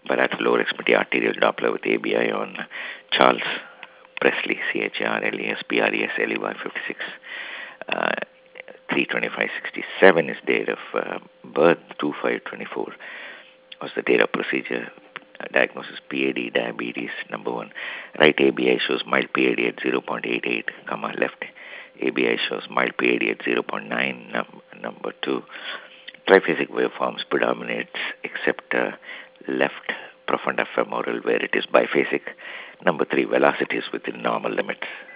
bilateral lower extremity arterial Doppler with ABI on Charles Presley, CHARLESPRESLEY 56. Uh, 32567 is date of birth, 2524 was the date of procedure. Diagnosis PAD, diabetes, number 1. Right ABI shows mild PAD at 0.88, left ABI shows mild PAD at 0.9, number 2. Triphasic waveforms predominates except left profunda femoral where it is biphasic. Number 3, velocity is within normal limits.